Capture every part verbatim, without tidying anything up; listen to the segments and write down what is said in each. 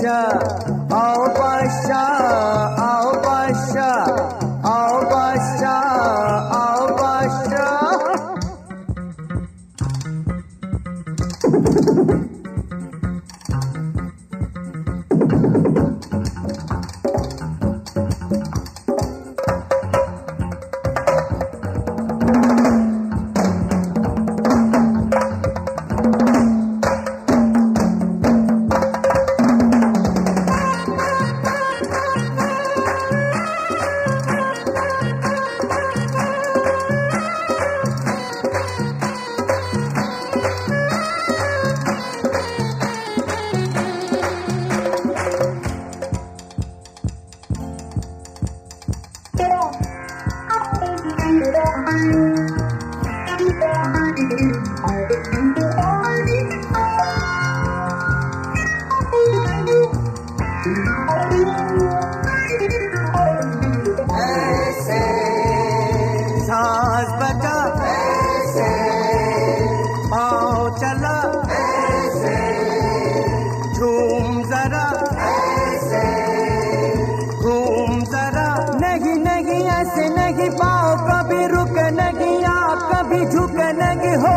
बादशाह आओ बादशाह आओ बादशाह आओ बादशाह आओ बादशाह। ऐसे सांस बजा, ऐसे पाँव चला, ऐसे झूम जरा, ऐसे घूम जरा। नहीं नहीं ऐसे नहीं, पाँव कभी रुके नहीं, आप कभी झुके नहीं हो।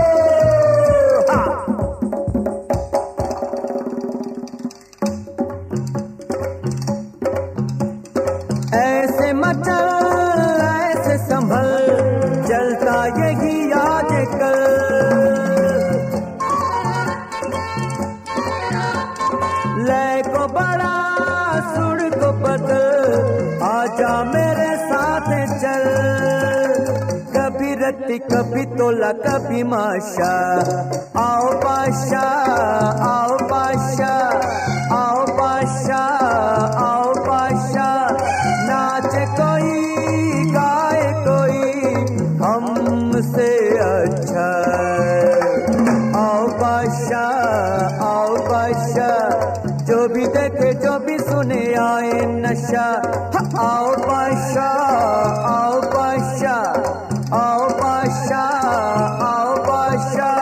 ऐसे मचल ऐसे संभल, चलता यही आजकल। लय को बड़ा सुर को बदल, आजा मेरे साथ चल। कभी रत्ती कभी तोला कभी माशा, आओ बादशाह आओ बादशाह आओ बादशाह आओ बादशाह। नाचे कोई गाए कोई हमसे अच्छा, आओ बादशाह आओ बादशाह। जो भी देखे जो भी सुने आए नशा, आओ बादशाह आओ बादशाह आओ बादशाह आओ बादशाह।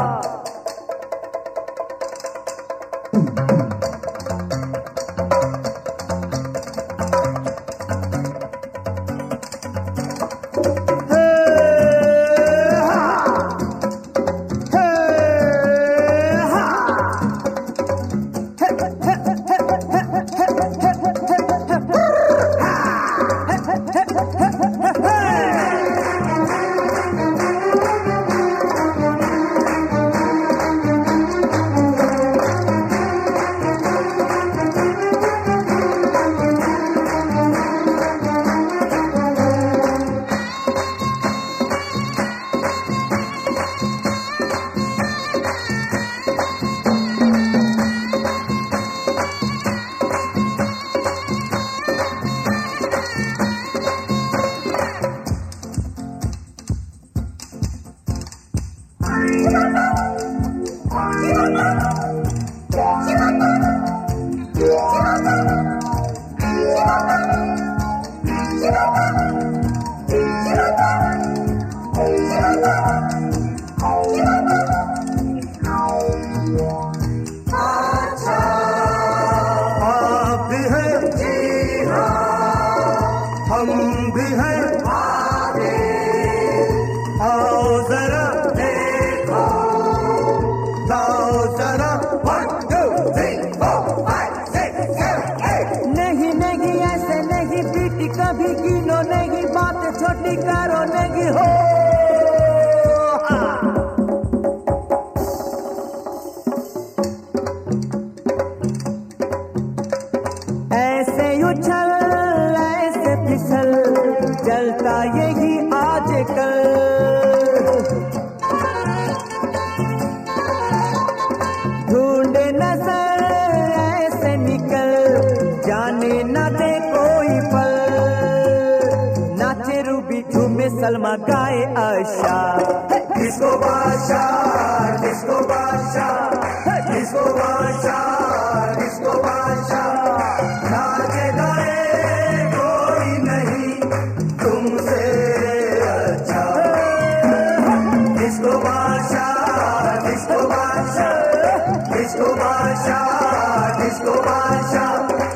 हम भी हैं, आओ जरा देखो, लाओ जरा। One two three four five six seven eight. नहीं नहीं ऐसे नहीं, बीटी कभी गिनो नहीं, बात छोटी करो नहीं हो। ऐसे उछल ऐसे फिसल, चलता यही आजकल। ढूंढे नजर ऐसे निकल, जाने न दे कोई पल। नाचे रूबी झूमे सलमा गाए आशा, डिस्को बादशाह डिस्को बादशाह डिस्को बादशाह डिस्को बादशाह। नाचे गाए कोई नहीं तुमसे अच्छा, डिस्को बादशाह डिस्को बादशाह। डिस्को बादशाह डिस्को बादशाह